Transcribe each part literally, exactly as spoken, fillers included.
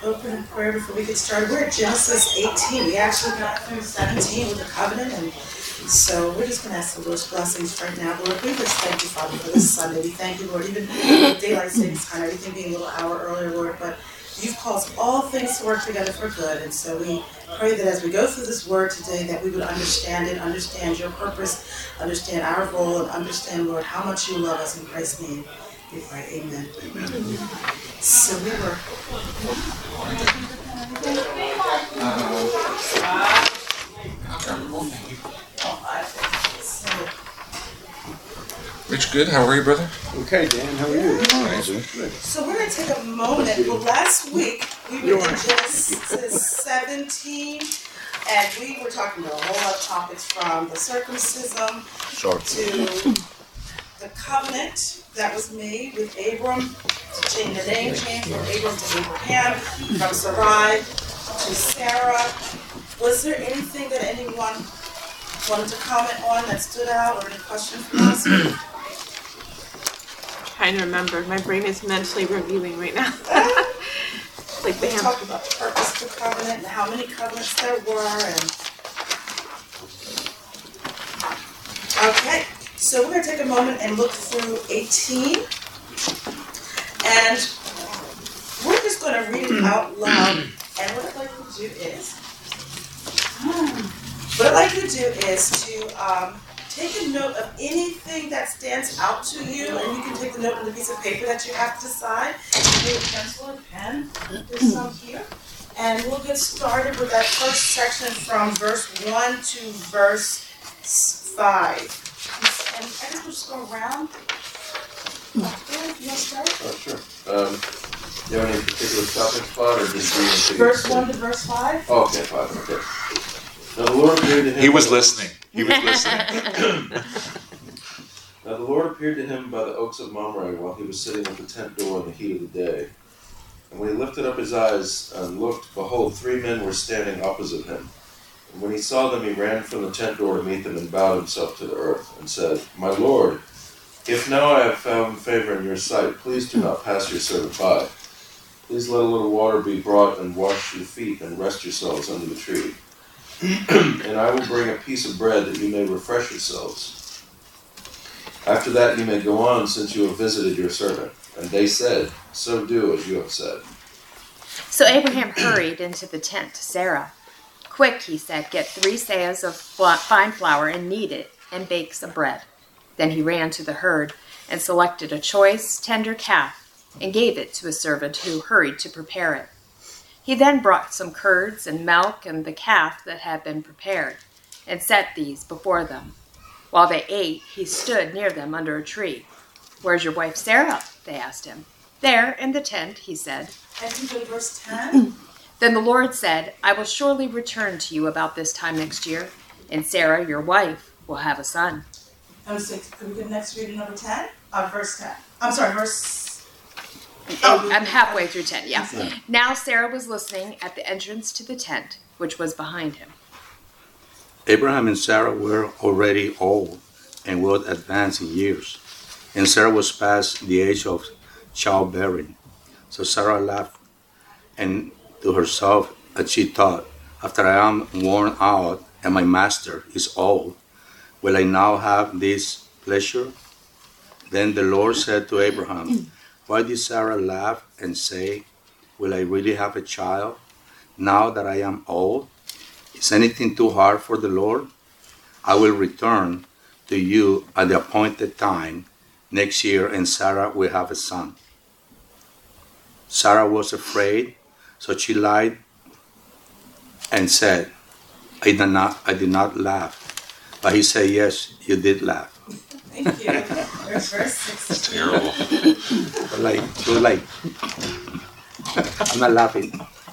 open in prayer before we get started? We're at Genesis eighteen. We actually got through seventeen with the covenant, and so we're just going to ask the Lord's blessings right now. Lord, we just thank you, Father, for this Sunday. We thank you, Lord, even with daylight savings time, everything being a little hour earlier, Lord, but you've caused all things to work together for good, and so we pray that as we go through this word today, that we would understand it, understand your purpose, understand our role, and understand, Lord, how much you love us in Christ's name. We pray, amen. Amen. So we were... Rich, good. How are you, brother? Okay, Dan. How are you? Good. So we're going to take a moment. Well, last week we were in Genesis seventeen, and we were talking about a whole lot of topics from the circumcision Sure. to the covenant that was made with Abram, to change the name change from Abram to Abraham, from Sarai to Sarah. Was there anything that anyone wanted to comment on that stood out, or any questions from us? Trying to remember. My brain is mentally reviewing right now. Like We bam. talked about the purpose of the covenant and how many covenants there were. And okay, so we're going to take a moment and look through eighteen. And we're just going to read it out loud. And what I'd like to do is, what I'd like to do is to um, take a note of anything that stands out to you, and you can take the note on the piece of paper that you have to decide. You need a pencil and pen. There's some here. And we'll get started with that first section from verse one to verse five. And I guess we'll just go around. Okay, you want to start? Oh, sure. Um, do you have any particular stopping spot, or just reading? Verse one to verse five? Oh, okay, five, okay. Now the Lord appeared to him. He was listening. He was listening. Now the Lord appeared to him by the oaks of Mamre while he was sitting at the tent door in the heat of the day. And when he lifted up his eyes and looked, behold, three men were standing opposite him. And when he saw them, he ran from the tent door to meet them and bowed himself to the earth and said, My Lord, if now I have found favor in your sight, please do not pass your servant by. Please let a little water be brought and wash your feet and rest yourselves under the tree. And I will bring a piece of bread that you may refresh yourselves. After that you may go on, since you have visited your servant. And they said, So do as you have said. So Abraham hurried into the tent to Sarah. Quick, he said, get three seahs of fine flour and knead it and bake some bread. Then he ran to the herd and selected a choice, tender calf and gave it to a servant who hurried to prepare it. He then brought some curds and milk and the calf that had been prepared and set these before them. While they ate, he stood near them under a tree. Where's your wife Sarah? They asked him. There, in the tent, he said. And you go to verse ten. Then the Lord said, I will surely return to you about this time next year, and Sarah, your wife, will have a son. Oh, six. Could we go next read to number ten? Uh, verse ten. I'm sorry, verse... Oh, I'm halfway through ten, yeah. Now Sarah was listening at the entrance to the tent, which was behind him. Abraham and Sarah were already old and well advanced in years, and Sarah was past the age of childbearing. So Sarah laughed and to herself as she thought, after I am worn out and my master is old, will I now have this pleasure? Then the Lord said to Abraham, Why did Sarah laugh and say, Will I really have a child now that I am old? Is anything too hard for the Lord? I will return to you at the appointed time next year, and Sarah will have a son. Sarah was afraid, so she lied and said, I did not, I did not laugh. But he said, Yes, you did laugh. Thank you. There's verse sixteen. Terrible. But like, too late. I'm not laughing.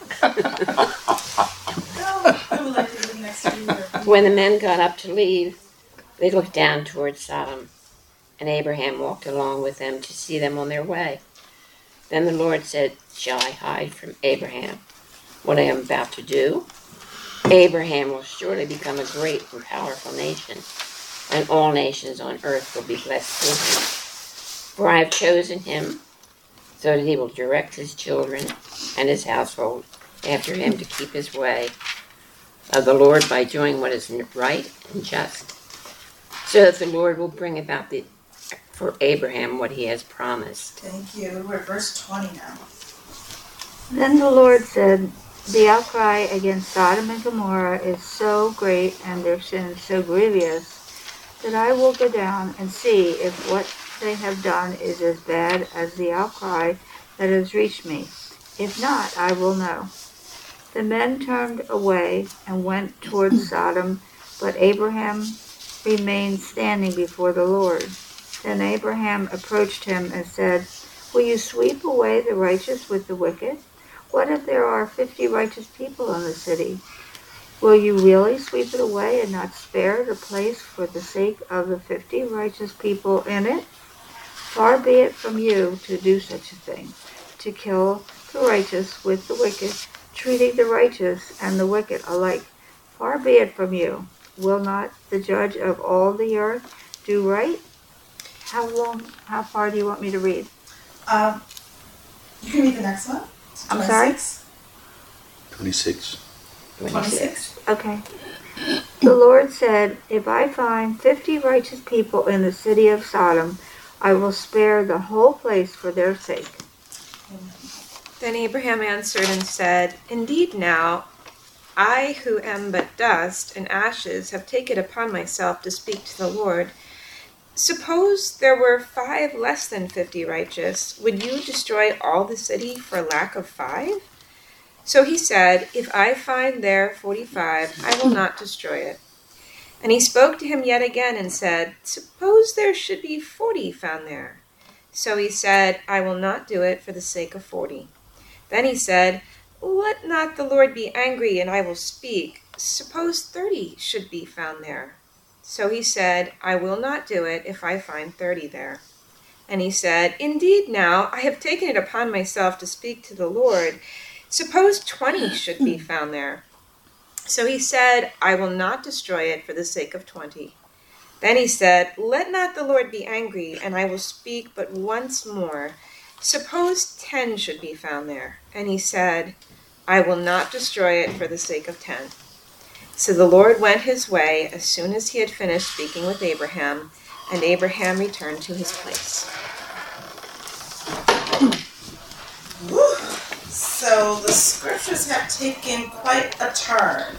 Oh, I would like to do the next reader. When the men got up to leave, they looked down toward Sodom, and Abraham walked along with them to see them on their way. Then the Lord said, Shall I hide from Abraham what I am about to do? Abraham will surely become a great and powerful nation, and all nations on earth will be blessed through him. For I have chosen him so that he will direct his children and his household after him to keep his way of the Lord by doing what is right and just, so that the Lord will bring about the, for Abraham what he has promised. Thank you. We're at verse twenty now. Then the Lord said, the outcry against Sodom and Gomorrah is so great and their sin so grievous that I will go down and see if what they have done is as bad as the outcry that has reached me. If not, I will know. The men turned away and went towards Sodom, but Abraham remained standing before the Lord. Then Abraham approached him and said, will you sweep away the righteous with the wicked? What if there are fifty righteous people in the city? Will you really sweep it away and not spare the place for the sake of the fifty righteous people in it? Far be it from you to do such a thing, to kill the righteous with the wicked, treating the righteous and the wicked alike. Far be it from you. Will not the judge of all the earth do right? How long, how far do you want me to read? Um, you can read the next one. I'm sorry? twenty-six. twenty-six. Okay. The Lord said, if I find fifty righteous people in the city of Sodom, I will spare the whole place for their sake. Then Abraham answered and said, indeed now, I who am but dust and ashes have taken upon myself to speak to the Lord. Suppose there were five less than fifty righteous, would you destroy all the city for lack of five? So he said, if I find there forty-five, I will not destroy it. And he spoke to him yet again and said, suppose there should be forty found there. So he said, I will not do it for the sake of forty. Then he said, let not the Lord be angry, and I will speak. Suppose thirty should be found there. So he said, I will not do it if I find thirty there. And he said, indeed now, I have taken it upon myself to speak to the Lord. Suppose twenty should be found there. So he said, I will not destroy it for the sake of twenty. Then he said, let not the Lord be angry, and I will speak but once more. Suppose ten should be found there. And he said, I will not destroy it for the sake of ten. So the Lord went his way as soon as he had finished speaking with Abraham, and Abraham returned to his place. Woo. So the scriptures have taken quite a turn.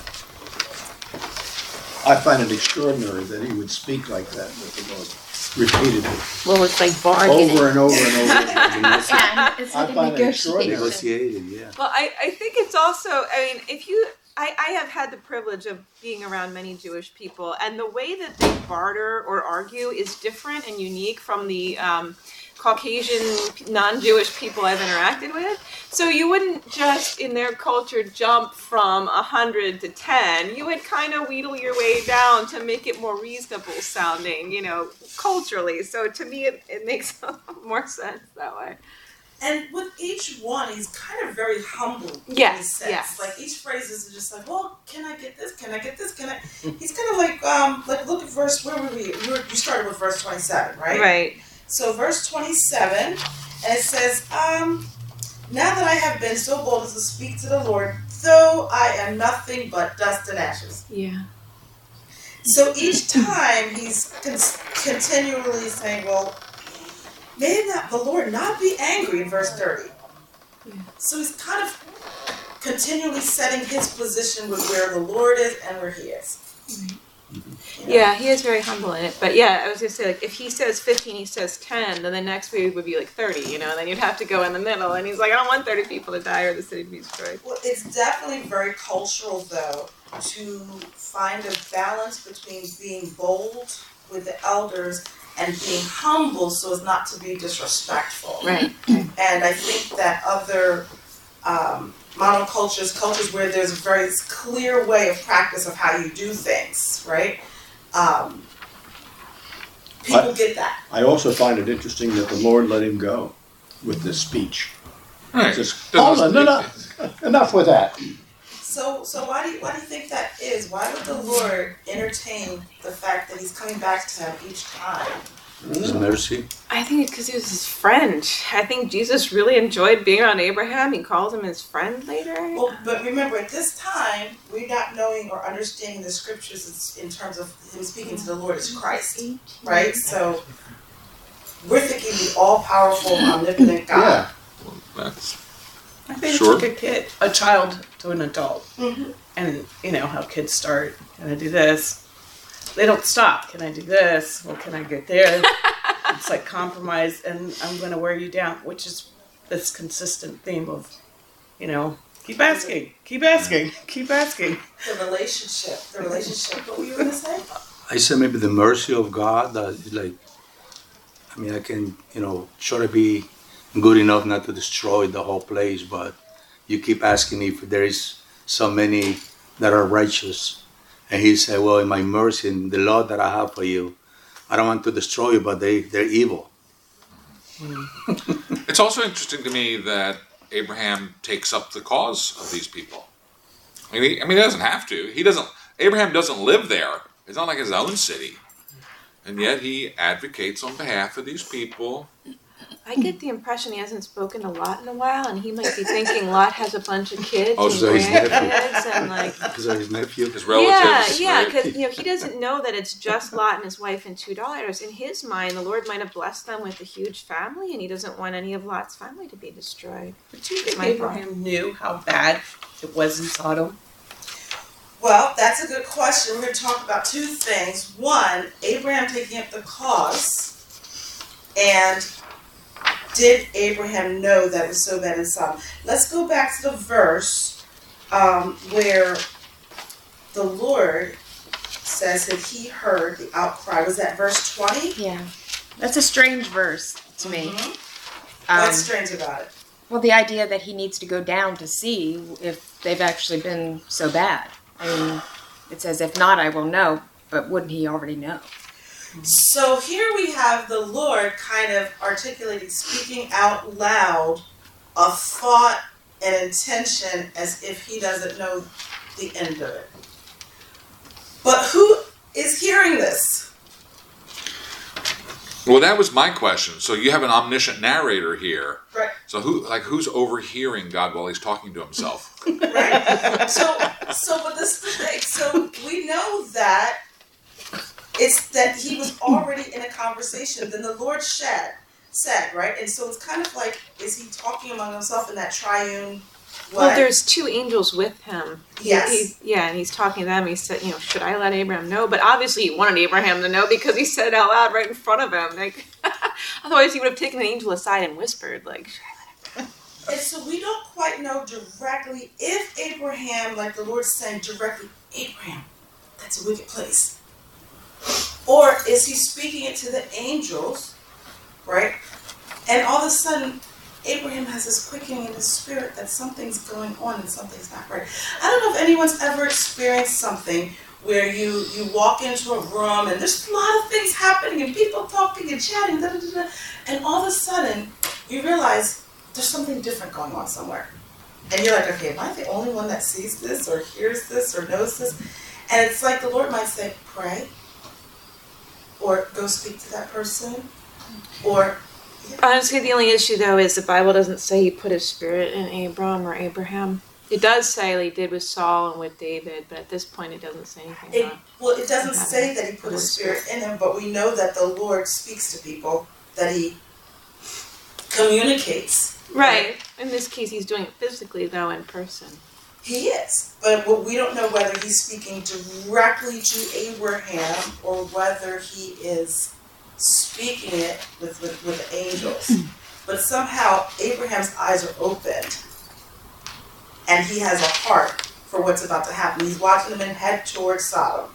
I find it extraordinary that he would speak like that with the Lord repeatedly, Well, it's like bargaining. over and over and over. Yeah, it's I like a find it negotiation. extraordinary. Negotiated, yeah. Well, I, I think it's also, I mean, if you, I, I have had the privilege of being around many Jewish people, and the way that they barter or argue is different and unique from the um, Caucasian non-Jewish people I've interacted with. So you wouldn't just, in their culture, jump from one hundred to ten. You would kind of wheedle your way down to make it more reasonable sounding, you know, culturally. So to me, it, it makes more sense that way. And with each one, he's kind of very humble. Yes, in a sense. yes. Like each phrase is just like, well, can I get this? Can I get this? Can I? He's kind of like, um, like look at verse. Where were we? We, were, we started with verse twenty-seven, right? Right. So verse twenty-seven, and it says, um, now that I have been so bold as to speak to the Lord, though I am nothing but dust and ashes. Yeah. So each time he's con- continually saying, well, may not the Lord not be angry in verse thirty. Yeah. So he's kind of continually setting his position with where the Lord is and where he is. Mm-hmm. You know? Yeah, he is very humble in it. But yeah, I was gonna say, like, if he says fifteen, he says ten, then the next week would be like thirty, you know, and then you'd have to go in the middle. And he's like, I don't want thirty people to die or the city to be destroyed. Well, it's definitely very cultural, though, to find a balance between being bold with the elders and being humble so as not to be disrespectful. Right. And I think that other um, monocultures, cultures where there's a very clear way of practice of how you do things, right? Um, people I- get that. I also find it interesting that the Lord let him go with this speech. Right. Just, Doesn't oh, no, no, no, enough with that. So, so why do you, why do you think that is? Why would the Lord entertain the fact that he's coming back to him each time? His mercy. I think it's because he was his friend. I think Jesus really enjoyed being around Abraham. He calls him his friend later. Well, but remember, at this time, we're not knowing or understanding the scriptures in terms of him speaking to the Lord as Christ, right? So we're thinking the all-powerful, omnipotent God. Yeah. That's I think Sure. it's like a kid, a child to an adult. Mm-hmm. And you know how kids start. Can I do this? They don't stop. Can I do this? Well, can I get there? It's like compromise, and I'm going to wear you down, which is this consistent theme of, you know, keep asking, keep asking, keep asking. The relationship, the relationship. What were you going to say? I said maybe the mercy of God that is like, I mean, I can, you know, try to be good enough not to destroy the whole place, but you keep asking if there is so many that are righteous. And he said, well, in my mercy and the love that I have for you, I don't want to destroy you, but they, they're evil. It's also interesting to me that Abraham takes up the cause of these people. I mean, he, I mean, he doesn't have to. He doesn't. Abraham doesn't live there. It's not like his own city, and yet he advocates on behalf of these people. I get the impression he hasn't spoken to Lot in a while, and he might be thinking Lot has a bunch of kids Oh, and so his nephew. grandkids, and like, Because of his nephew. His relatives. yeah, yeah, right? because you know he doesn't know that it's just Lot and his wife and two daughters. In his mind, the Lord might have blessed them with a huge family, and he doesn't want any of Lot's family to be destroyed. But do you think My Abraham knew how bad it was in Sodom? Well, that's a good question. We're going to talk about two things. One, Abraham taking up the cause, and did Abraham know that it was so bad in Sodom? Let's go back to the verse um, where the Lord says that he heard the outcry. Was that verse twenty? Yeah. That's a strange verse to me. Mhm. Um, What's strange about it? well, the idea that he needs to go down to see if they've actually been so bad. I mean, it says, if not, I will know. But wouldn't he already know? So here we have the Lord kind of articulating, speaking out loud, a thought and intention as if he doesn't know the end of it. But who is hearing this? Well, that was my question. So you have an omniscient narrator here. Right. So who, like, who's overhearing God while he's talking to himself? Right? So, so, but this is the thing. So we know that it's that he was already in a conversation. Then the Lord said, said, right? And so it's kind of like, is he talking among himself in that triune way? Well, there's two angels with him. He- Yes. he- yeah, and he's talking to them. He said, you know, should I let Abraham know? But obviously he wanted Abraham to know because he said it out loud right in front of him. Like, otherwise he would have taken the angel aside and whispered, like, And so we don't quite know directly if Abraham, like the Lord's saying directly, Abraham, that's a wicked place. Or is he speaking it to the angels, right? And all of a sudden, Abraham has this quickening in his spirit that something's going on and something's not right. I don't know if anyone's ever experienced something where you, you walk into a room and there's a lot of things happening and people talking and chatting, da, da, da, da, and all of a sudden you realize there's something different going on somewhere. And you're like, okay, am I the only one that sees this or hears this or knows this? And it's like the Lord might say, pray, or go speak to that person, or... honestly, the only issue though is the Bible doesn't say he put his spirit in Abram or Abraham. It does say he did with Saul and with David, but at this point it doesn't say anything It, about well, it doesn't say that he put his spirit in him, but we know that the Lord speaks to people, that he communicates. Right. In this case, he's doing it physically, though, in person. He is, but but we don't know whether he's speaking directly to Abraham or whether he is speaking it with, with, with angels. But somehow Abraham's eyes are opened and he has a heart for what's about to happen. He's watching them head towards Sodom.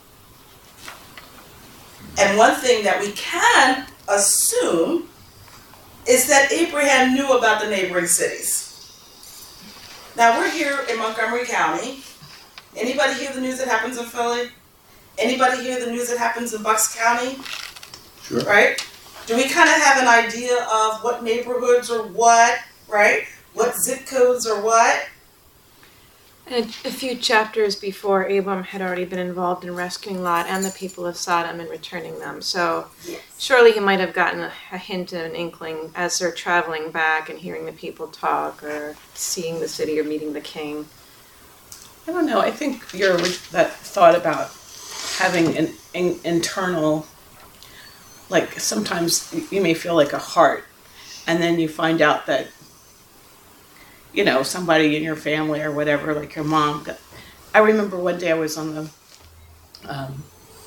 And one thing that we can assume is that Abraham knew about the neighboring cities. Now we're here in Montgomery County. Anybody hear the news that happens in Philly? Anybody hear the news that happens in Bucks County? Sure. Right? Do we kind of have an idea of what neighborhoods are what, right? What zip codes are what? And a few chapters before, Abram had already been involved in rescuing Lot and the people of Sodom and returning them. So Yes. surely he might have gotten a, a hint of an inkling as they're traveling back and hearing the people talk or seeing the city or meeting the king. I don't know. I think your that thought about having an, an internal, like sometimes you may feel like a heart, and then you find out that, you know, somebody in your family or whatever, like your mom. Got, I remember one day I was on the, um,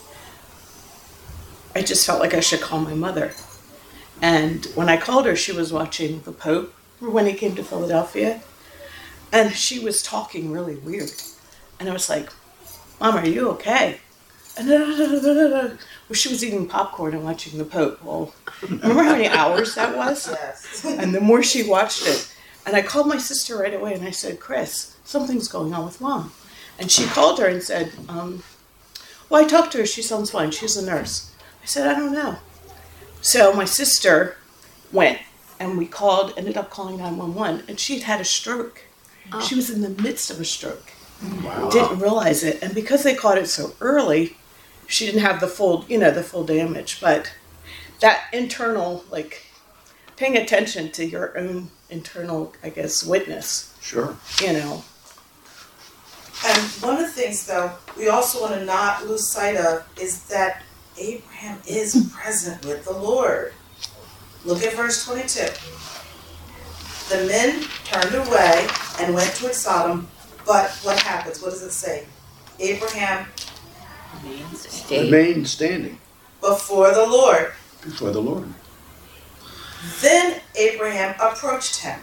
I just felt like I should call my mother. And when I called her, she was watching the Pope when he came to Philadelphia. And she was talking really weird. And I was like, Mom, are you okay? And well, she was eating popcorn and watching the Pope. Well, remember how many hours that was? Yes. And the more she watched it, and I called my sister right away and I said, Chris, something's going on with Mom. And she called her and said, um, well, I talked to her. She sounds fine. She's a nurse. I said, I don't know. So my sister went and we called, ended up calling nine one one, and she'd had a stroke. Oh. She was in the midst of a stroke. Wow. Didn't realize it. And because they caught it so early, she didn't have the full, you know, the full damage. But that internal, like, paying attention to your own internal, I guess, witness. Sure. You know. And one of the things, though, we also want to not lose sight of is that Abraham is present with the Lord. Look at verse twenty-two. The men turned away and went toward Sodom, but what happens? What does it say? Abraham Remain standing before the Lord. before the Lord. Then Abraham approached him.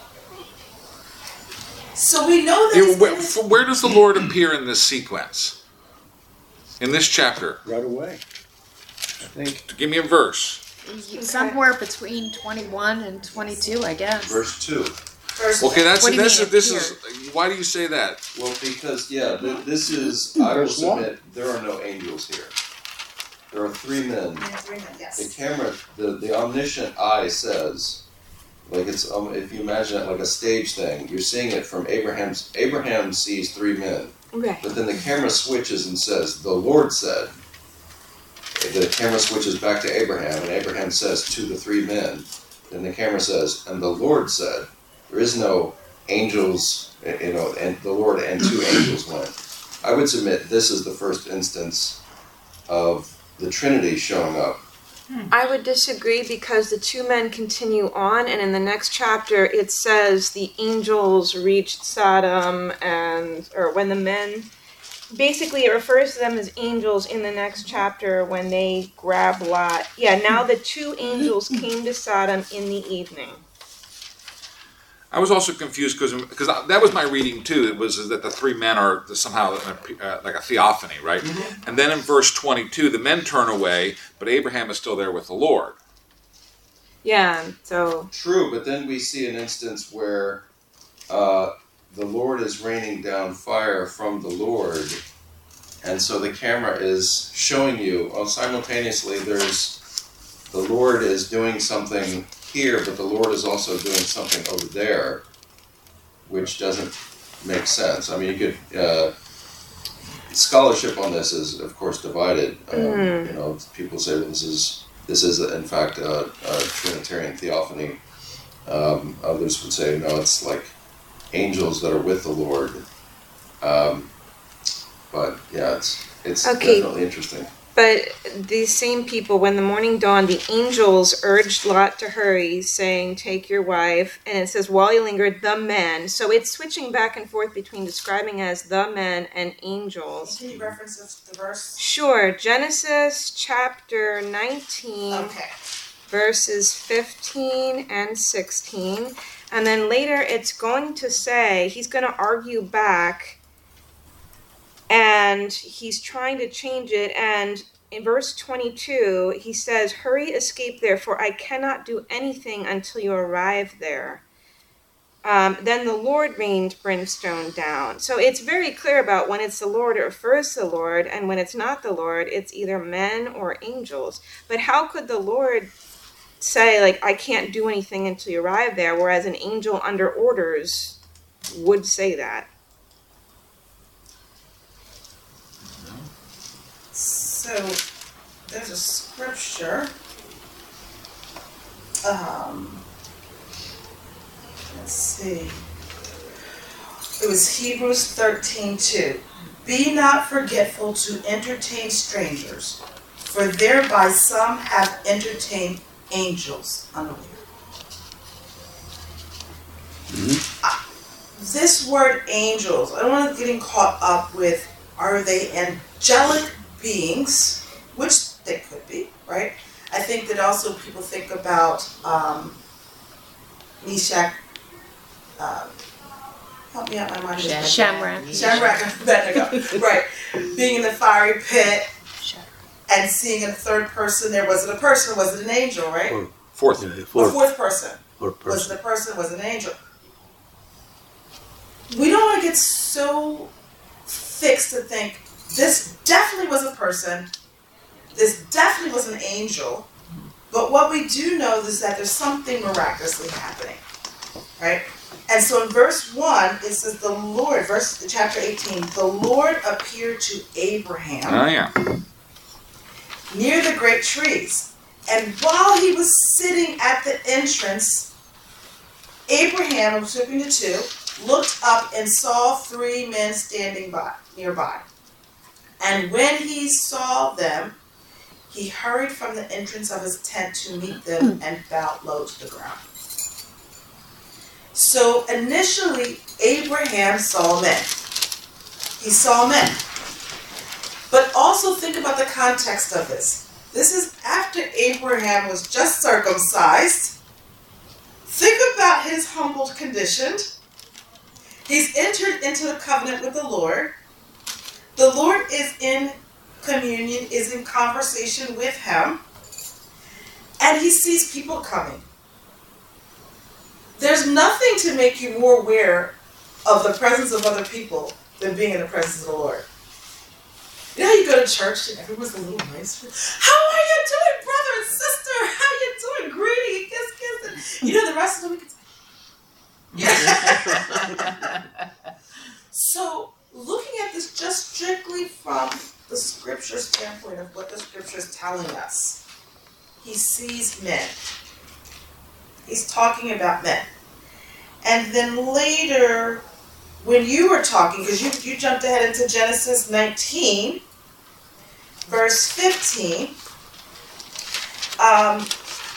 So we know that. Yeah, where, where does the Lord appear in this sequence? In this chapter? Right away. I think. Give me a verse. Somewhere between twenty-one and twenty-two, I guess. Verse two. Verse Okay, that's What do you that's mean this appear? is. Why do you say that? Well, because, yeah, th- this is, I will Verse one. submit, there are no angels here. There are three men. The Yes. camera, the, the omniscient eye says, like it's, um, if you imagine it like a stage thing, you're seeing it from Abraham's, Abraham sees three men. Right. But then the camera switches and says, the Lord said. The camera switches back to Abraham, and Abraham says to the three men. Then the camera says, and the Lord said. There is no angels, you know, and the Lord and two angels went. I would submit this is the first instance of the Trinity showing up. I would disagree because the two men continue on, and in the next chapter it says the angels reached Sodom, and or when the men, basically it refers to them as angels in the next chapter when they grab Lot. Yeah, now the two angels came to Sodom in the evening. I was also confused because because that was my reading too. It was that the three men are somehow uh, like a theophany, right? Mm-hmm. And then in verse twenty-two, the men turn away, but Abraham is still there with the Lord. Yeah, so True, but then we see an instance where uh, the Lord is raining down fire from the Lord, and so the camera is showing you. Well, simultaneously, there's the Lord is doing something here, but the Lord is also doing something over there, which doesn't make sense. I mean, you could uh, scholarship on this is, of course, divided. Um, mm. You know, people say that this is this is in fact a, a Trinitarian theophany. Um, others would say no, it's like angels that are with the Lord. Um, but yeah, it's it's okay. definitely interesting. But these same people, when the morning dawned, the angels urged Lot to hurry, saying, take your wife. And it says, while he lingered, the men. So it's switching back and forth between describing as the men and angels. Can you reference the verse? Sure. Genesis chapter nineteen, okay. verses fifteen and sixteen. And then later it's going to say, he's going to argue back, and he's trying to change it, and in verse twenty-two, he says, hurry, escape there, for I cannot do anything until you arrive there. Um, then the Lord rained brimstone down. So it's very clear about when it's the Lord, it refers to the Lord, and when it's not the Lord, it's either men or angels. But how could the Lord say, like, I can't do anything until you arrive there, whereas an angel under orders would say that? so there's a scripture. Um, let's see. It was Hebrews thirteen two. Be not forgetful to entertain strangers, for thereby some have entertained angels unaware. Mm-hmm. Uh, this word angels, I don't want to get caught up with, are they angelic beings, which they could be, right? I think that also people think about um, Meshach, um, help me out, my mind. is- Shamrock. Shamrock and Abednego, right? Being in the fiery pit and seeing a third person there. Was it a person or was it an angel, right? Or, Fourth. yeah, Or fourth, fourth person. or Was person. it a person? Was it an angel? We don't want to get so fixed to think this definitely was a person, this definitely was an angel, but what we do know is that there's something miraculously happening, right? And so in verse one, it says the Lord, verse chapter eighteen, the Lord appeared to Abraham Oh yeah. near the great trees. And while he was sitting at the entrance, Abraham, I'm flipping to two, looked up and saw three men standing by nearby. And when he saw them, he hurried from the entrance of his tent to meet them and bowed low to the ground. So initially, Abraham saw men. He saw men. But also think about the context of this. This is after Abraham was just circumcised. Think about his humbled condition. He's entered into the covenant with the Lord. The Lord is in communion, is in conversation with him. And he sees people coming. There's nothing to make you more aware of the presence of other people than being in the presence of the Lord. You know how you go to church and everyone's a little nice? How are you doing, brother and sister? How you doing? Greeting, kiss, kiss. And, you know, the rest of the week it's... Yeah. So, looking at this just strictly from the scripture standpoint of what the scripture is telling us, he sees men. He's talking about men. And then later, when you were talking, because you, you jumped ahead into Genesis nineteen, verse fifteen, um,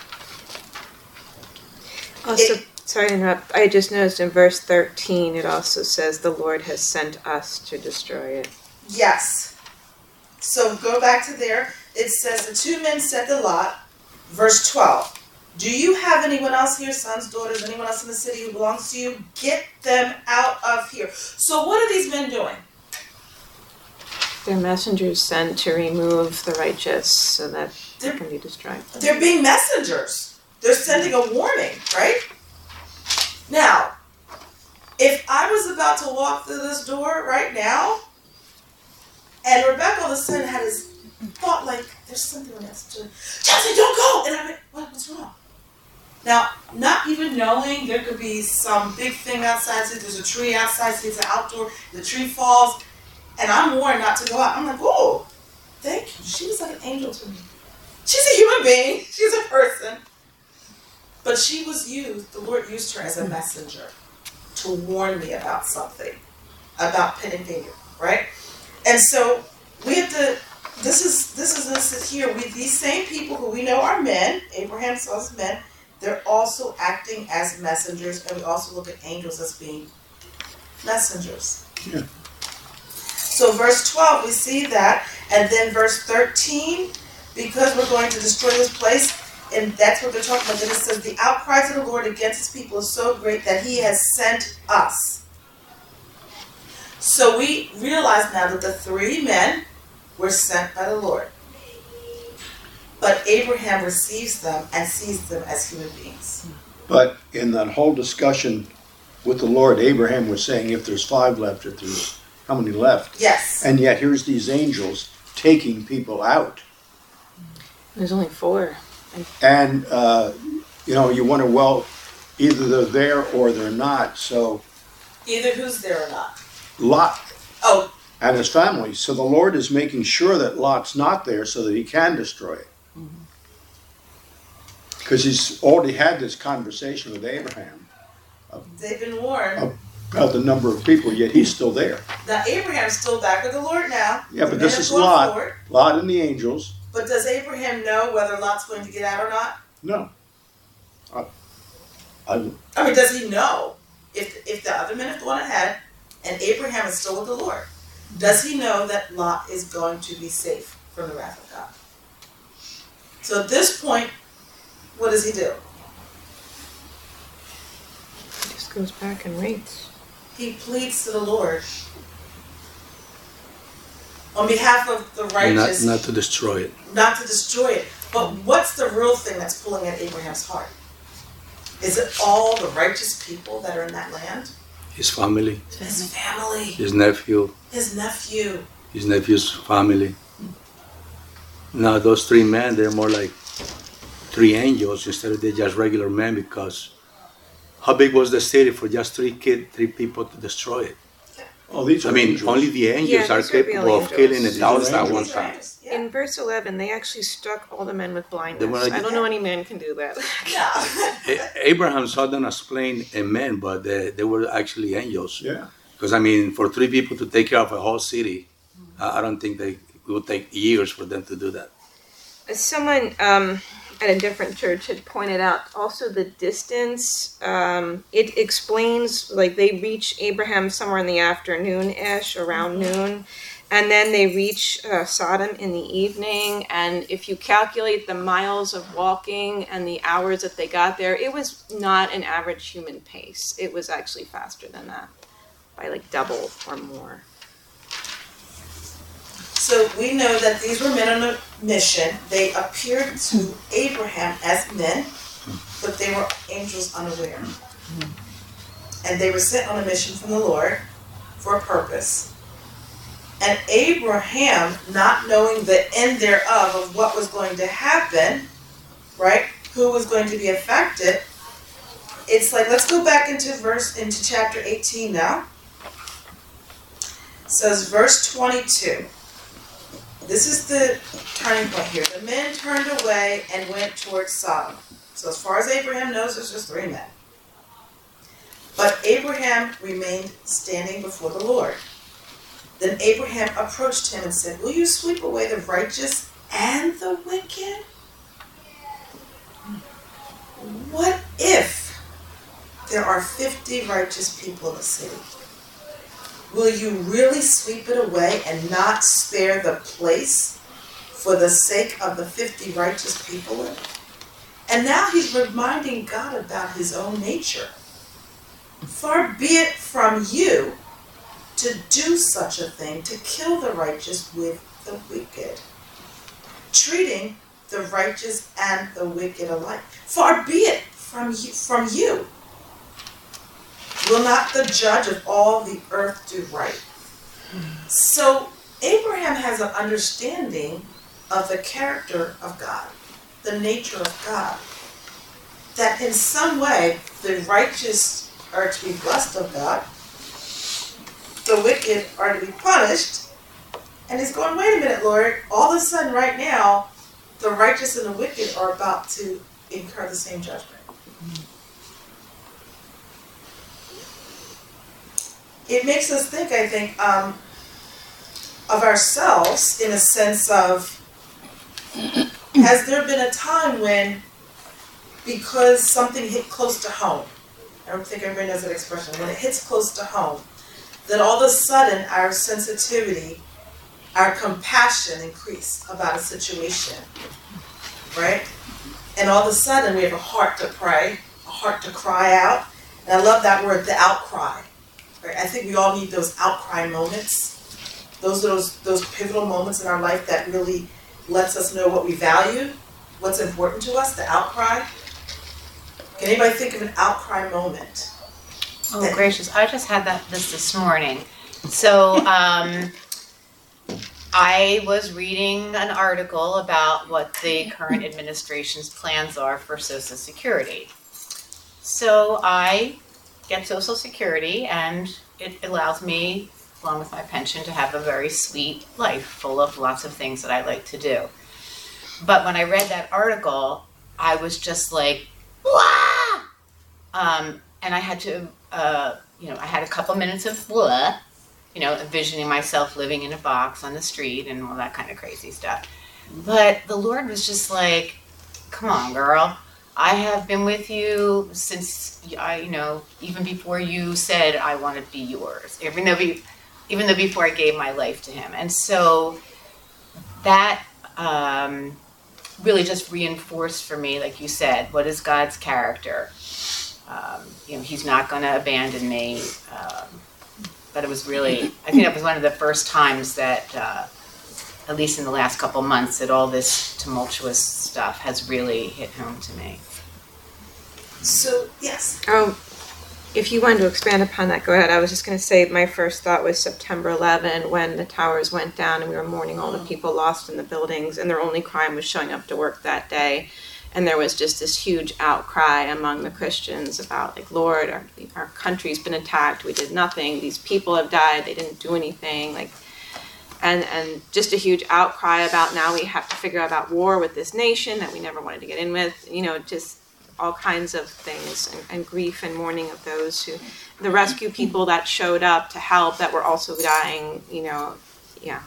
Also, It- sorry to interrupt. I just noticed in verse thirteen, it also says the Lord has sent us to destroy it. yes. So go back to there. It says the two men set the lot, verse twelve. Do you have anyone else here, sons, daughters, anyone else in the city who belongs to you? Get them out of here. So what are these men doing? They're messengers sent to remove the righteous so that they They're- can be destroyed. They're being messengers. They're sending a warning, right? Now, if I was about to walk through this door right now, and Rebecca all of a sudden had this thought like, there's something on that door. Chelsea, don't go! And I went, what, what's wrong? Now, not even knowing there could be some big thing outside, see there's a tree outside, see it's an outdoor, the tree falls, and I'm warned not to go out. I'm like, oh, thank you. She was like an angel to me. She's a human being. She's a person. But she was used, the Lord used her as a messenger to warn me about something, about pinning finger, right? And so we have to, this is this is us here, we these same people who we know are men, Abraham saw as men, they're also acting as messengers, and we also look at angels as being messengers. Yeah. So verse twelve, we see that, and then verse thirteen, because we're going to destroy this place, and that's what they're talking about. Then it says, the outcries of the Lord against his people is so great that he has sent us. So we realize now that the three men were sent by the Lord. But Abraham receives them and sees them as human beings. But in that whole discussion with the Lord, Abraham was saying, if there's five left, if there's how many left? Yes. And yet here's these angels taking people out. There's only four. And, uh, you know, you wonder, well, either they're there or they're not. So Either who's there or not. Lot, Oh, and his family. So the Lord is making sure that Lot's not there so that he can destroy it. Because he's already had this conversation with Abraham They've been warned. about the number of people, yet he's still there. Now Abraham's still back with the Lord now. Yeah, The but this men is have gone Lot. forward. Lot and the angels. But does Abraham know whether Lot's going to get out or not? No. I, I, I mean, does he know if if the other men have gone ahead and Abraham is still with the Lord? Does he know that Lot is going to be safe from the wrath of God? So at this point, what does he do? He just goes back and waits. He pleads to the Lord on behalf of the Not, righteous, not to destroy it. not to destroy it. But what's the real thing that's pulling at Abraham's heart? Is it all the righteous people that are in that land? His family, His family, his nephew, his nephew. his nephew's family. Now those three men, they're more like three angels instead of they're just regular men, because how big was the city for just three kid, three people to destroy it? oh, these are I mean, angels. only the angels Yeah, are these are real capable of angels. killing a These are thousand at angels. one These are time. angels, yeah. In verse eleven, they actually struck all the men with blindness. were like- I don't know any man can do that. Yeah. A- Abraham saw them as plain men, but they, they were actually angels. Yeah. Because I mean, for three people to take care of a whole city, I I don't think they it would take years for them to do that. Someone um, at a different church had pointed out also the distance. Um, it explains, like, they reach Abraham somewhere in the afternoon-ish, around noon, and then they reach uh, Sodom in the evening. And if you calculate the miles of walking and the hours that they got there, it was not an average human pace. It was actually faster than that, by like double or more. So we know that these were men on a mission. They appeared to Abraham as men, but they were angels unaware. And they were sent on a mission from the Lord for a purpose. And Abraham, not knowing the end thereof of what was going to happen, right, who was going to be affected, it's like, let's go back into verse, into chapter eighteen now. It says verse twenty-two. This is the turning point here. The men turned away and went towards Sodom. So as far as Abraham knows, there's just three men. But Abraham remained standing before the Lord. Then Abraham approached him and said, will you sweep away the righteous and the wicked? What if there are fifty righteous people in the city? Will you really sweep it away and not spare the place for the sake of the fifty righteous people in it? And now he's reminding God about his own nature. Far be it from you to do such a thing, to kill the righteous with the wicked, treating the righteous and the wicked alike. Far be it from you, from you. Will not the judge of all the earth do right? So Abraham has an understanding of the character of God, the nature of God, that in some way the righteous are to be blessed of God, the wicked are to be punished. And he's going, wait a minute, Lord, all of a sudden right now, the righteous and the wicked are about to incur the same judgment. It makes us think, I think, um, of ourselves in a sense of, has there been a time when, because something hit close to home, I don't think everybody knows that expression, when it hits close to home, that all of a sudden our sensitivity, our compassion increased about a situation, right? And all of a sudden we have a heart to pray, a heart to cry out. And I love that word, the outcry. Right? I think we all need those outcry moments. Those are those, those pivotal moments in our life that really lets us know what we value, what's important to us, the outcry. Can anybody think of an outcry moment? Oh, gracious. I just had that this this morning. So um, I was reading an article about what the current administration's plans are for Social Security. So I get Social Security, and it allows me along with my pension, to have a very sweet life full of lots of things that I like to do. But when I read that article, I was just like, wah! Um, and I had to, uh, you know, I had a couple minutes of blah, you know, envisioning myself living in a box on the street and all that kind of crazy stuff. But the Lord was just like, come on, girl. I have been with you since, I, you know, even before you said I want to be yours, even though, be, even though before I gave my life to him. And so that um, really just reinforced for me, like you said, what is God's character? Um, you know, he's not going to abandon me. Um, but it was really, I think that was one of the first times that, uh, at least in the last couple months, that all this tumultuous stuff has really hit home to me. So, yes. Oh, if you wanted to expand upon that, go ahead. I was just going to say my first thought was September eleventh, when the towers went down and we were mourning all the people lost in the buildings, and their only crime was showing up to work that day. And there was just this huge outcry among the Christians about, like, Lord, our, our country's been attacked. We did nothing. These people have died. They didn't do anything. Like, and and just a huge outcry about now we have to figure out about war with this nation that we never wanted to get in with. You know, just all kinds of things, and, and grief and mourning of those who, the rescue people that showed up to help that were also dying. You know, yeah.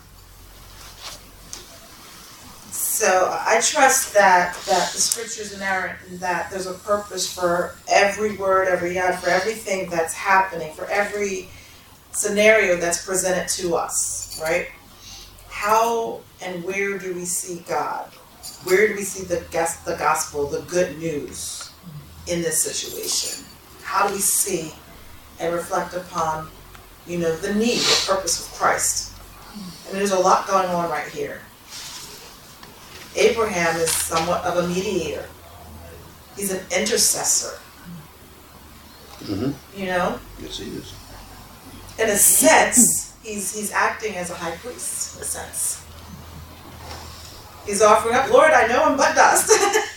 So I trust that that the scriptures inerrant, and that there's a purpose for every word, every yod, for everything that's happening, for every scenario that's presented to us, right? How and where do we see God? Where do we see the the gospel, the good news in this situation? How do we see and reflect upon, you know, the need, the purpose of Christ? And there's a lot going on right here. Abraham is somewhat of a mediator. He's an intercessor. Mm-hmm. You know? Yes, he is. In a sense, he's he's acting as a high priest, in a sense. He's offering up, Lord, I know I'm but dust.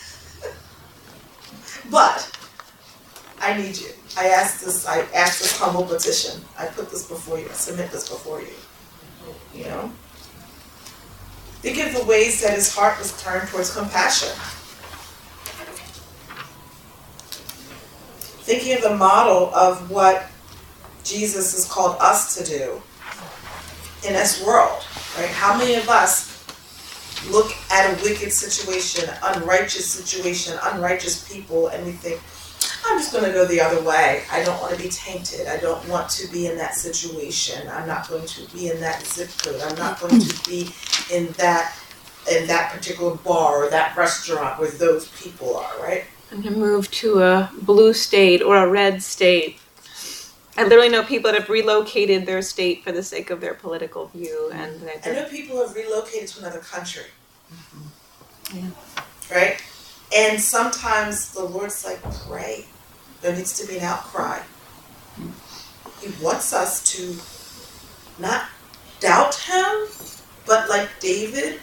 But I need you. I ask this, I ask this humble petition. I put this before you. I submit this before you. You know? Think of the ways that his heart was turned towards compassion. Thinking of the model of what Jesus has called us to do in this world, right? How many of us look at a wicked situation, unrighteous situation, unrighteous people, and we think, I'm just going to go the other way. I don't want to be tainted. I don't want to be in that situation. I'm not going to be in that zip code. I'm not going to be in that in that particular bar or that restaurant where those people are, right? And to move to a blue state or a red state. I literally know people that have relocated their state for the sake of their political view, and I know people who have relocated to another country. Mm-hmm. Yeah. Right? And sometimes the Lord's like, pray. There needs to be an outcry. He wants us to not doubt him, but like David,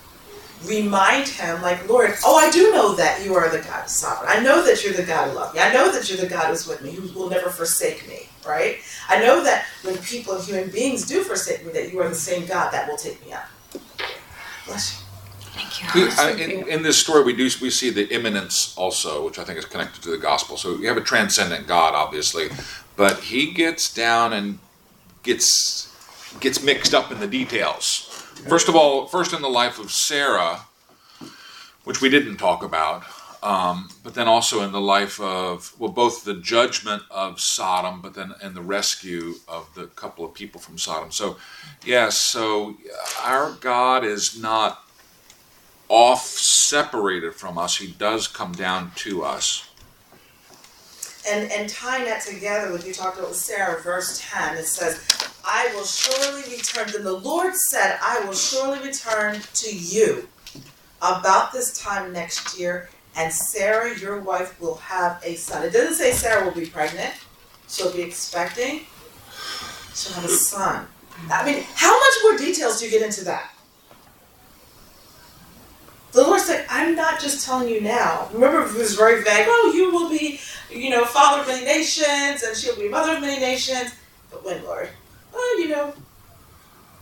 remind him, like, Lord, oh, I do know that you are the God who's sovereign. I know that you're the God who loves me. I know that you're the God who's with me, who will never forsake me, right? I know that when people, human beings do forsake me, that you are the same God that will take me up. Bless you. Thank you. I, in, in this story, we do we see the immanence also, which I think is connected to the gospel. So you have a transcendent God, obviously, but he gets down and gets gets mixed up in the details. First of all, first in the life of Sarah, which we didn't talk about, um, but then also in the life of, well, both the judgment of Sodom, but then and the rescue of the couple of people from Sodom. So, yes, so our God is not off separated from us. He does come down to us. And and tying that together with you talked about with Sarah, verse ten, it says, I will surely return. Then the Lord said, I will surely return to you about this time next year, and Sarah, your wife, will have a son. It doesn't say Sarah will be pregnant. She'll be expecting. She'll have a son. I mean, how much more details do you get into that? The Lord said, I'm not just telling you now. Remember, it was very vague. Oh, you will be, you know, father of many nations, and she'll be mother of many nations. But when, Lord? Oh, you know,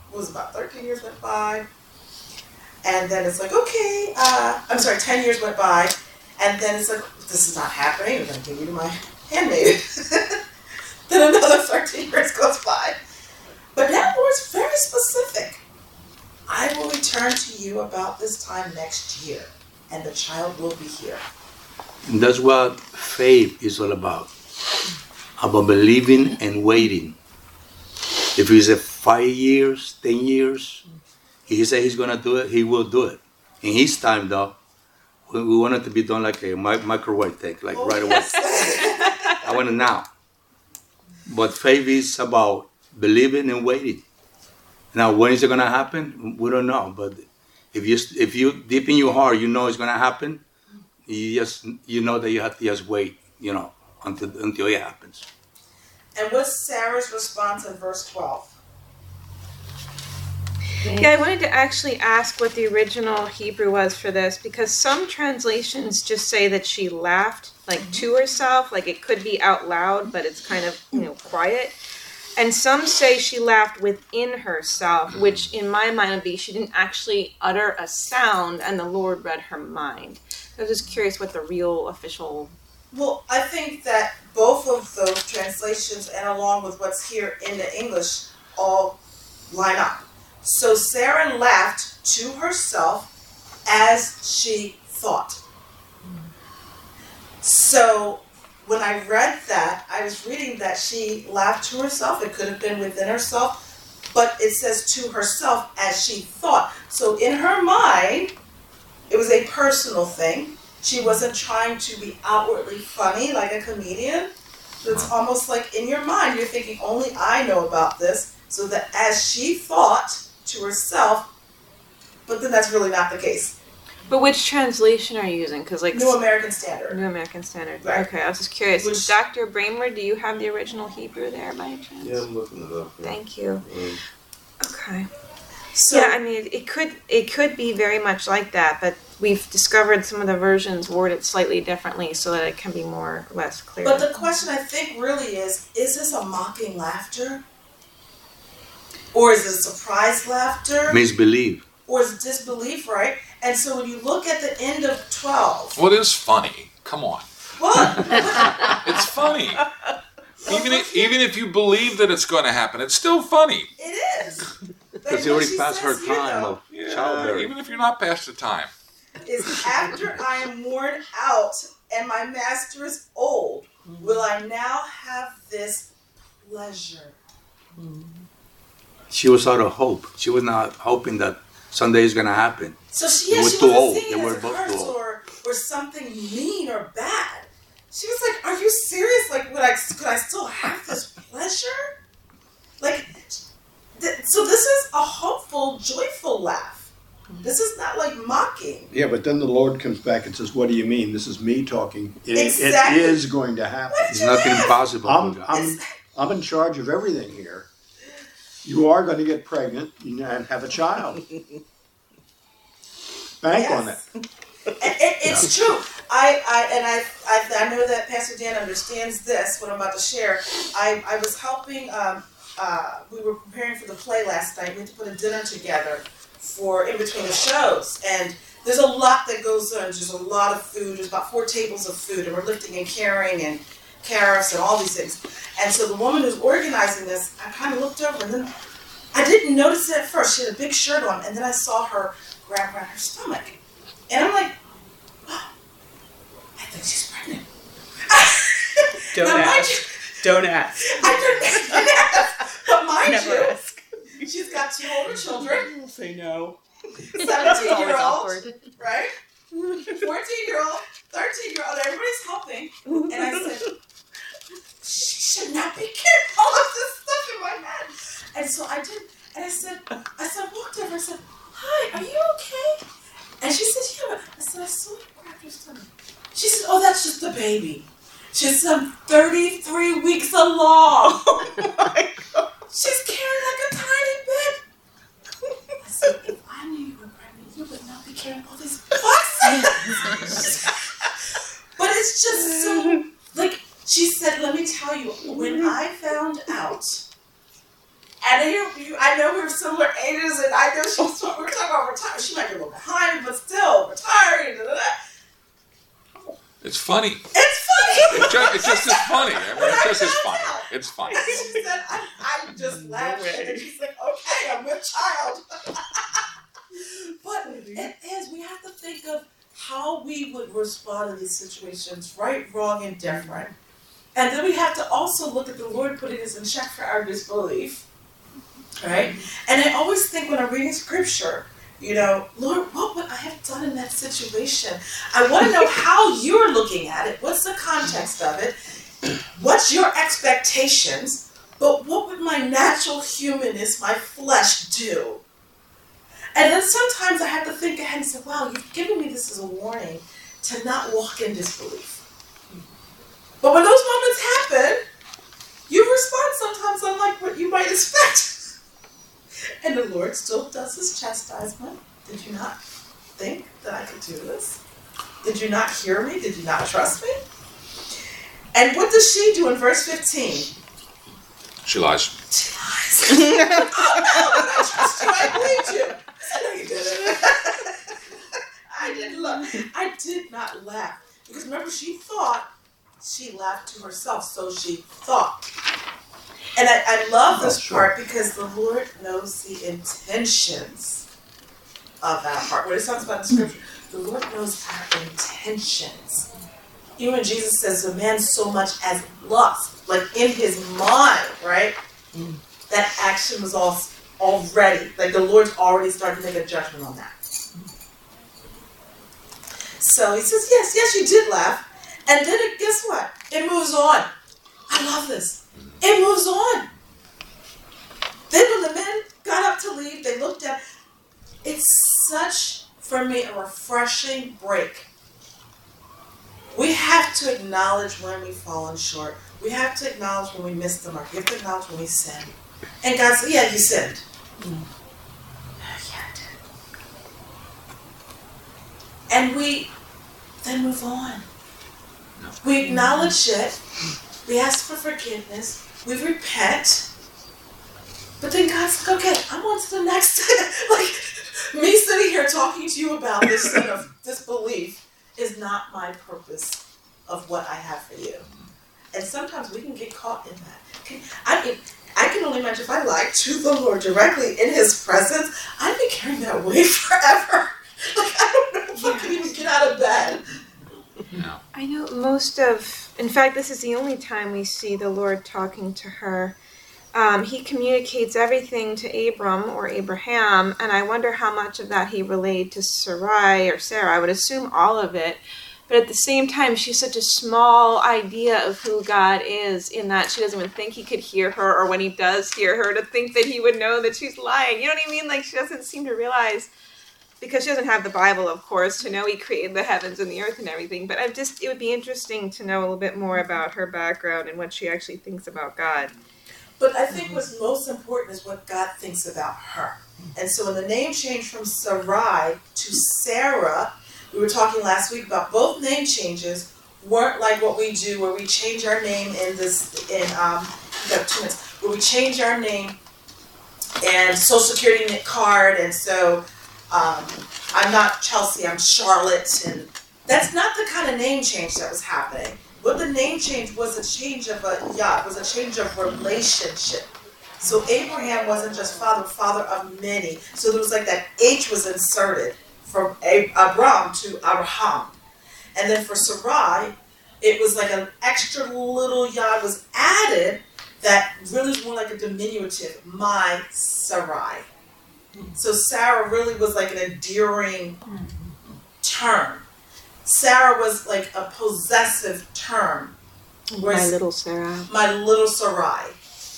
what was it, about thirteen years went by. And then it's like, okay, uh, I'm sorry, ten years went by. And then it's like, this is not happening. I'm going to give you to my handmaid. Then another thirteen years goes by. But now the Lord's very specific. I will return to you about this time next year, and the child will be here. And that's what faith is all about. About believing and waiting. If it's a five years, ten years, he said he's going to do it, he will do it. In his time, though, we, we want it to be done like a mi- microwave thing, like Oh, right yes. away. I want it now. But faith is about believing and waiting. Now, when is it going to happen? We don't know. But if you if you deep in your heart, you know it's going to happen. You just you know that you have to just wait. You know until until it happens. And what's Sarah's response in verse twelve? Yeah, I wanted to actually ask what the original Hebrew was for this, because some translations just say that she laughed, like to herself, like it could be out loud, but it's kind of, you know, quiet. And some say she laughed within herself, which in my mind would be she didn't actually utter a sound and the Lord read her mind. I was just curious what the real official... Well, I think that both of those translations and along with what's here in the English all line up. So Sarah laughed to herself as she thought. So when I read that, I was reading that she laughed to herself. It could have been within herself, but it says to herself as she thought. So in her mind, it was a personal thing. She wasn't trying to be outwardly funny like a comedian. It's almost like in your mind, you're thinking, only I know about this. So that as she thought to herself, but then that's really not the case. But which translation are you using? Because like New American Standard. New American Standard. Right. Okay, I was just curious. Which- Doctor Bramer, do you have the original Hebrew there by any chance? Yeah, I'm looking it up. Yeah. Thank you. Um, Okay. So, yeah, I mean, it could it could be very much like that, but we've discovered some of the versions word it slightly differently so that it can be more or less clear. but the question I think really is, is this a mocking laughter? Or is it surprise laughter? Misbelieve. Or is it disbelief, right? And so when you look at the end of twelve, What is funny? Come on. what? It's funny. Even if, even if you believe that it's going to happen, it's still funny. It is. Because she what already she passed her says here, time though, of Yeah, childbearing. even if you're not past the time. is after I am worn out and my master is old, will I now have this pleasure? She was out of hope. She was not hoping that someday it's going to happen. So she, They yeah, were she too wasn't old. seeing They it were as a both curse too old. or, or something mean or bad. She was like, are you serious? Like, would I, could I still have this pleasure? Like, th- so this is a hopeful, joyful laugh. This is not like mocking. Yeah, but then the Lord comes back and says, what do you mean? This is me talking. It, Exactly. it is going to happen. What It's did you nothing laugh? impossible I'm, for God. I'm, I'm in charge of everything here. You are going to get pregnant and have a child. Bank on that. Yes. It, it, it's true. I, I and I, I I know that Pastor Dan understands this. What I'm about to share. I, I was helping. Um, uh, we were preparing for the play last night. We had to put a dinner together for in between the shows, and there's a lot that goes on. There's a lot of food. There's about four tables of food, and we're lifting and carrying and carrots and all these things. And so the woman who's organizing this, I kind of looked over, and then I didn't notice it at first. She had a big shirt on, and then I saw her grab around her stomach. And I'm like, oh, I think she's pregnant. Don't Now, mind ask. Don't ask. you, I didn't, I didn't ask. But mind Never you, ask. she's got two older children, We'll say no. seventeen year old, awkward. right? fourteen year old, thirteen year old, everybody's helping. And I said, she should not be carrying all of this stuff in my head. And so I did, and I said, I said, walked over, I said, hi, are you okay? And she said, yeah. I said, I saw you grab your stomach. She said, oh, that's just the baby. She said, I'm thirty-three weeks along. Oh my God. She's carrying like a tiny bit. I said, if I knew you were pregnant, you would not be carrying all these boxes. But it's just so, like, she said, let me tell you, when I found out, And here, you, I know we were similar ages, and I know she was talking, we were talking about retiring. She might be a little behind me, but still, retiring. Da, da, da. It's funny. It's funny. It's just, it's just as funny. I mean, it's just as funny. It's funny. She said, I, I just laughed. And she's like, okay, I'm with child. But it is, we have to think of how we would respond to these situations, right, wrong, and different. And then we have to also look at the Lord putting us in check for our disbelief, right? And I always think when I'm reading scripture, you know, Lord, what would I have done in that situation? I want to know how you're looking at it. What's the context of it? What's your expectations? But what would my natural humanness, my flesh, do? And then sometimes I have to think ahead and say, wow, you've given me this as a warning to not walk in disbelief. But when those moments happen, you respond sometimes unlike what you might expect. And the Lord still does his chastisement. Did you not think that I could do this? Did you not hear me? Did you not trust me? And what does she do in verse fifteen? She lies. She lies. Oh no, I trust you. I believed you. I said, no, you didn't. I didn't laugh. I did not laugh. Because remember, she thought she laughed to herself, so she thought. And I, I love this part because the Lord knows the intentions of our heart. What it talks about in Scripture, the Lord knows our intentions. Even when Jesus says a man so much as lust, like in his mind, right? That action was all already, like the Lord's already started to make a judgment on that. So he says, yes, yes, you did laugh. And then it, guess what? It moves on. I love this. It moves on. Then when the men got up to leave, they looked at, it's such, for me, a refreshing break. We have to acknowledge when we've fallen short. We have to acknowledge when we missed the mark. We have to acknowledge when we sin. And God said, yeah, you sinned. Mm. Yeah, I did. And we then move on. We acknowledge it. We ask for forgiveness. We repent. But then God's like, okay, I'm on to the next. Like, me sitting here talking to you about this sin of disbelief is not my purpose of what I have for you. And sometimes we can get caught in that. I mean, I can only imagine if I lied to the Lord directly in his presence, I'd be carrying that weight forever. Like, I don't know if I could even get out of bed. No. I know most of, in fact, this is the only time we see the Lord talking to her. Um, he communicates everything to Abram or Abraham, and I wonder how much of that he relayed to Sarai or Sarah. I would assume all of it. But at the same time, she's such a small idea of who God is in that she doesn't even think he could hear her, or when he does hear her, to think that he would know that she's lying. You know what I mean? Like, she doesn't seem to realize, because she doesn't have the Bible, of course, to know he created the heavens and the earth and everything. But I'm just, it would be interesting to know a little bit more about her background and what she actually thinks about God. But I think what's most important is what God thinks about her. And so when the name changed from Sarai to Sarah, we were talking last week about both name changes weren't like what we do where we change our name in this, in, um, we got two minutes, where we change our name and social security card, and so um, I'm not Chelsea, I'm Charlotte, and that's not the kind of name change that was happening. What the name change was a change of a yacht, was a change of relationship. So Abraham wasn't just father, father of many. So there was like that H was inserted from Abram to Abraham. And then for Sarai, it was like an extra little yod was added that really was more like a diminutive, my Sarai. So Sarah really was like an endearing term. Sarah was like a possessive term. My little Sarah. My little Sarai.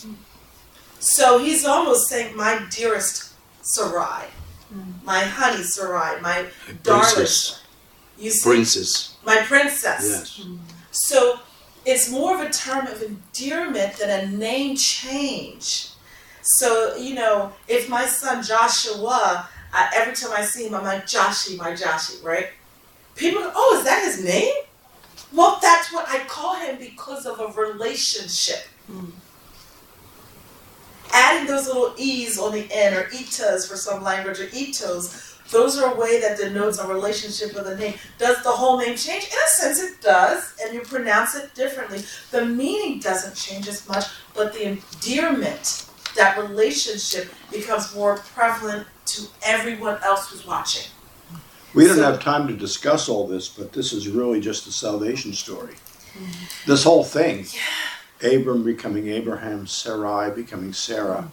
So he's almost saying my dearest Sarai. My honey Sarai. My darling. Princess. You see? Princess. My princess. Yes. So it's more of a term of endearment than a name change. So, you know, if my son Joshua, uh, every time I see him, I'm like, Joshi, my Joshi, right? People go, oh, is that his name? Well, that's what I call him because of a relationship. Mm. adding those little E's on the end, or itas for some language, or itos, those are a way that denotes a relationship with a name. Does the whole name change? In a sense it does, and you pronounce it differently. The meaning doesn't change as much, but the endearment, that relationship, becomes more prevalent to everyone else who's watching. We don't So- have time to discuss all this, but this is really just a salvation story. This whole thing, Abram becoming Abraham, Sarai becoming Sarah,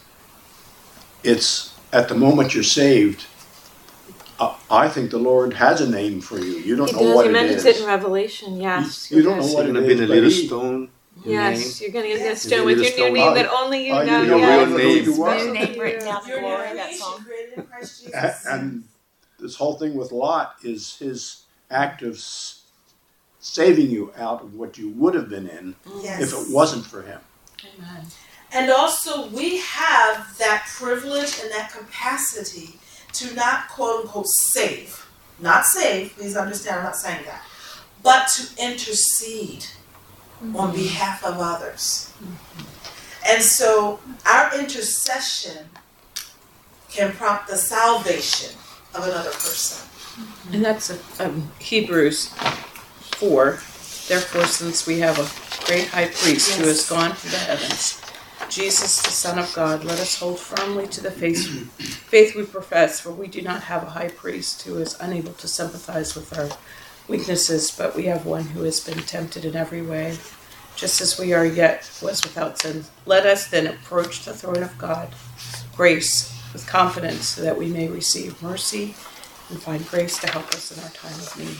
it's at the moment you're saved, uh, I think the Lord has a name for you. You don't He know does. what He it mentions is. it in Revelation. Yes. You don't he know does. what You're it gonna be is, the but little he- stone. Your Yes, name. you're gonna get Yes. a stone Your with little your new stone. name that only you Are know. you Your Yeah. real who name. you are? New name written down in You're glory, an that creation song. created in Christ Jesus. A- And this whole thing with Lot is his act of s- saving you out of what you would have been in Yes. if it wasn't for him. Amen. And also, we have that privilege and that capacity to not quote unquote save. Not save, please understand, I'm not saying that. But to intercede on behalf of others. And so, our intercession can prompt the salvation of another person. And that's a, um, Hebrews four. Therefore, since we have a great high priest who has gone to the heavens, Jesus, the Son of God, let us hold firmly to the faith, faith we profess, for we do not have a high priest who is unable to sympathize with our weaknesses, but we have one who has been tempted in every way, just as we are yet was without sin. Let us then approach the throne of God, grace, with confidence, so that we may receive mercy and find grace to help us in our time of need.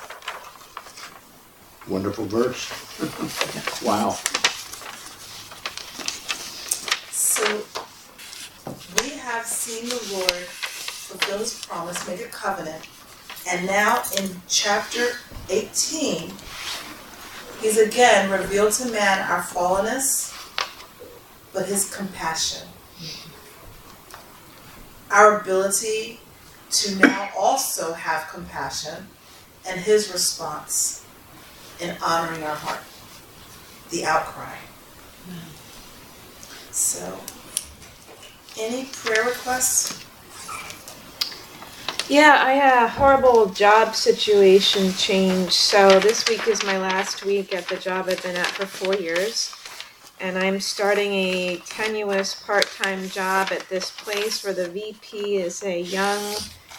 Wonderful verse. Wow. So, we have seen the Lord fulfill his promise, make a covenant, and now in chapter eighteen, he's again revealed to man our fallenness, but his compassion. Our ability to now also have compassion, and his response in honoring our heart, the outcry. So, any prayer requests? Yeah, I had a horrible job situation change. So this week is my last week at the job I've been at for four years. And I'm starting a tenuous part-time job at this place where the V P is a young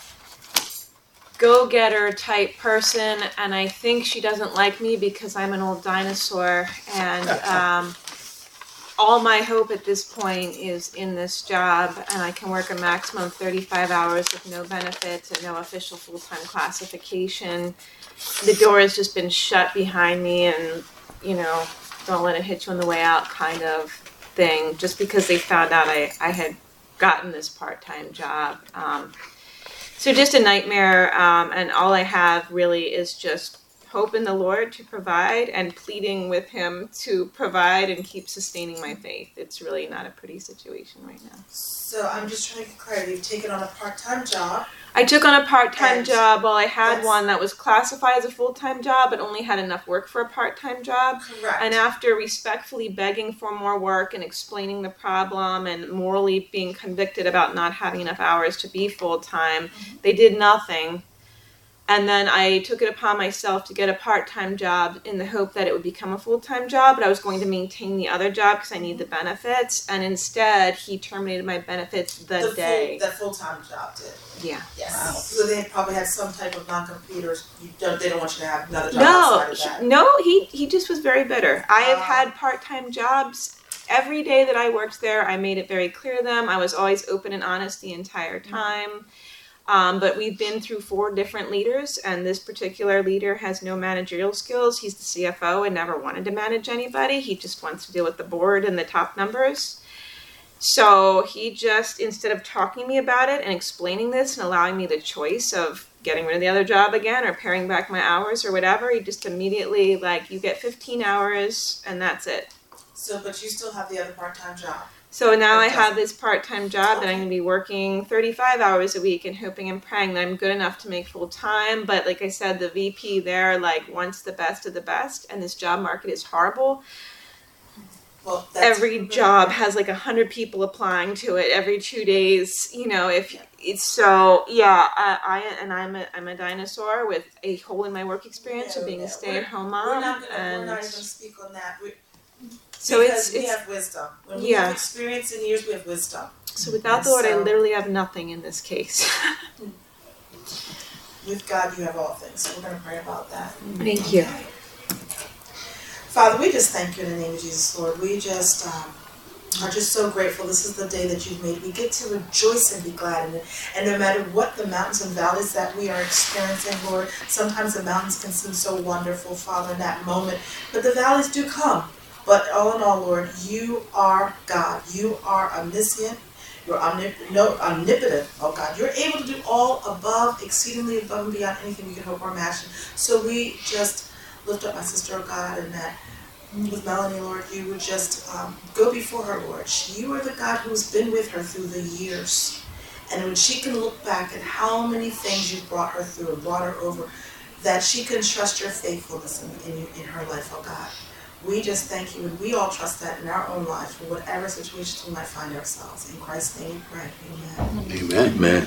go-getter type person. And I think she doesn't like me because I'm an old dinosaur. And um, all my hope at this point is in this job, and I can work a maximum of thirty-five hours with no benefits and no official full-time classification. The door has just been shut behind me, and, you know, don't let it hit you on the way out kind of thing, just because they found out I, I had gotten this part-time job. Um, so just a nightmare, um, and all I have really is just hope in the Lord to provide and pleading with him to provide and keep sustaining my faith. It's really not a pretty situation right now. So I'm just trying to get clarity. You've taken on a part-time job. I took on a part-time And job while I had that's- one that was classified as a full-time job but only had enough work for a part-time job. Correct. And after respectfully begging for more work and explaining the problem and morally being convicted about not having enough hours to be full-time, they did nothing. And then I took it upon myself to get a part-time job in the hope that it would become a full-time job, but I was going to maintain the other job because I need the benefits. And instead, he terminated my benefits the, the day. Full, the full-time job did. Yeah. Yes. Wow. So they probably had some type of non-compete, or you don't, they don't want you to have another job No, outside of that. no, he, he just was very bitter. I have Ah. had part-time jobs. Every day that I worked there, I made it very clear to them. I was always open and honest the entire time. Um, but we've been through four different leaders, and this particular leader has no managerial skills. He's the C F O and never wanted to manage anybody. He just wants to deal with the board and the top numbers. So he just, instead of talking to me about it and explaining this and allowing me the choice of getting rid of the other job again or paring back my hours or whatever, he just immediately, like, you get fifteen hours and that's it. So, but you still have the other part-time job. So now I Okay. have this part-time job that I'm going to be working thirty-five hours a week and hoping and praying that I'm good enough to make full-time. But like I said, the V P there, like, wants the best of the best, and this job market is horrible. Well, that's every job has like a hundred people applying to it every two days. You know, if it's so, yeah. I, I and I'm a I'm a dinosaur with a hole in my work experience Yeah, of being yeah. a stay-at-home We're mom, not gonna, and we're not even gonna speak on that. We, so because it's we it's have wisdom. When we yeah. have experience in years, we have wisdom. So without And the Lord, I so- literally have nothing in this case. With God, you have all things. So we're gonna pray about that. Thank you. Okay. Father, we just thank you in the name of Jesus, Lord. We just um, are just so grateful. This is the day that you've made. We get to rejoice and be glad in it. And no matter what the mountains and valleys that we are experiencing, Lord, sometimes the mountains can seem so wonderful, Father, in that moment. But the valleys do come. But all in all, Lord, you are God. You are omniscient. You're omnip- no, omnipotent, oh God. You're able to do all above, exceedingly above and beyond anything we can hope or imagine. So we just lift up my sister, oh God, and that with Melanie, Lord, you would just um, go before her, Lord. You are the God who's been with her through the years. And when she can look back at how many things you brought her through and brought her over, that she can trust your faithfulness in, in, in her life, oh God. We just thank you, and we all trust that in our own lives for whatever situations we might find ourselves. In Christ's name we pray. Amen. Amen. Amen.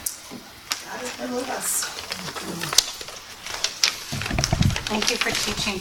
God has been with us. Thank you for teaching